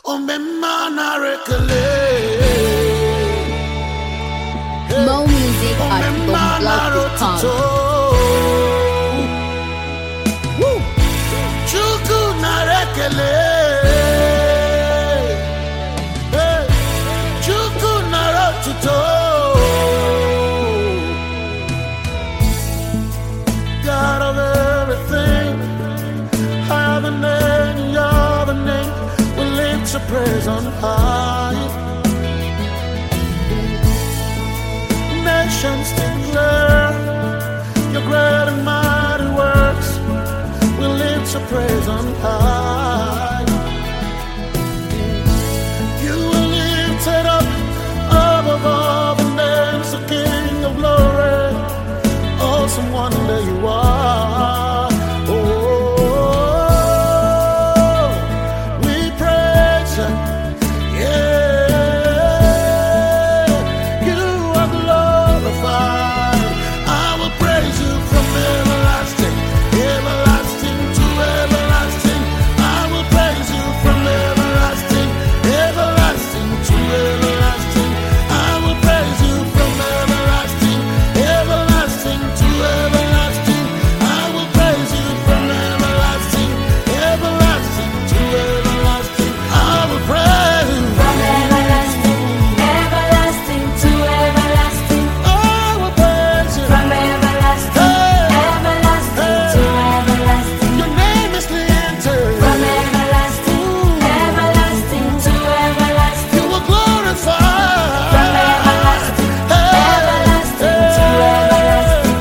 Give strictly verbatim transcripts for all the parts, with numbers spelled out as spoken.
Mo music at bomblog dot com. Chuku narekele, Chuku narotuto. God of everything, higher than any other name, we lift your praise on high. Nations declare your great and mighty works. We lift your praise on high. You are lifted up above all the names, the King of glory. Awesome wonder you are. Oh, we praise you. Yeah, you are glorified. I will praise you from everlasting, everlasting to everlasting. I will praise you from everlasting, everlasting to everlasting. I will praise you from everlasting, everlasting to everlasting. I will praise you from everlasting, everlasting to everlasting. I will praise you From everlasting, everlasting to everlasting. I will praise you. From everlasting, everlasting to everlasting. Your name is lifted. From everlasting, everlasting to everlasting. You will glorify. From everlasting, everlasting to everlasting.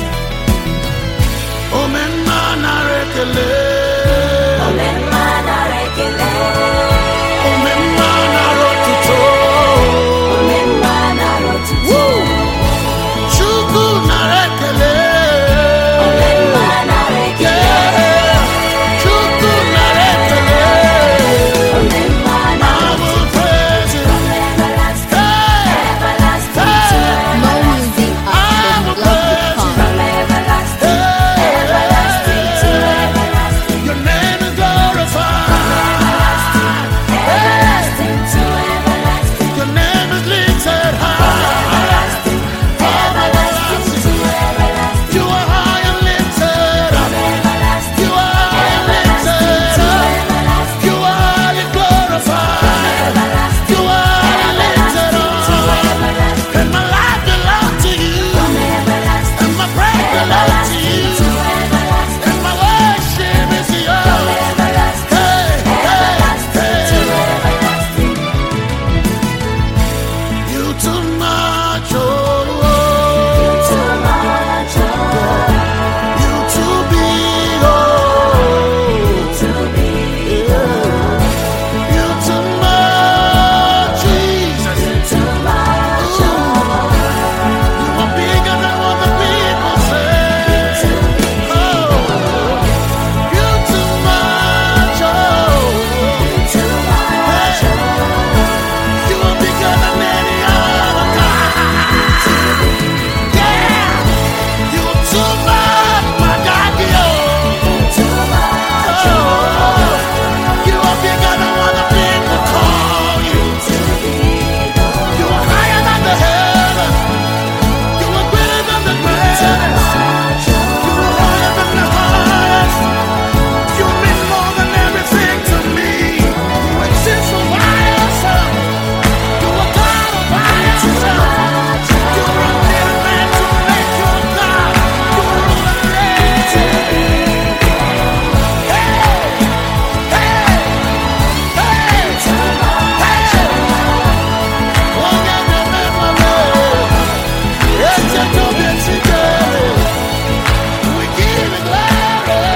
Oh, men, man, I rekele. Amen, man, I rekele. Oh, men, man, I rotuto. Amen, man, I rotuto. Chuku na rekele. Amen, man, I rekele. Yeah. Chuku na rekele. Amen, man, I I will praise you. From everlasting, Hey. everlasting to Mo everlasting. music at bomblog dot com. From everlasting, everlasting to everlasting. Your name is glorified. Everlasting to everlasting. Your name is lifted high. Everlasting, everlasting to everlasting. You are high and lifted up. Everlasting, You are high and everlasting lifted to up. everlasting. You are highly glorified. Everlasting, You are highly lifted everlasting to up. everlasting. And my life belongs to you. From everlasting, And my praise belongs to everlasting you. to everlasting. And my worship is From yours. everlasting, Hey, hey, everlasting to hey. everlasting. You too much, oh, Too much, oh, you too big, oh, to be you too much, Jesus. too much, You are bigger than what the people say. Oh, you too much, oh, too much, you are bigger than any other God. Yeah, you are too much, my God. too much, Oh, you are bigger than what the people call you. You are higher than the heavens. You are greater than the greatest. You are higher than the highest. You mean more than everything to me. You exist for yourself. You are God all by yourself. You brought me a man to make you God. You rule and reign. Hey, hey, hey, hey. Oh, yeah, yeah, yeah, my Lord. Yes, yeah, don't be together. We give it glory.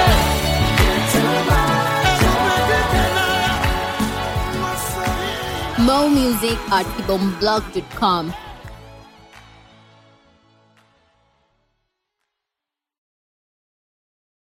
Mo music at bomblog dot com.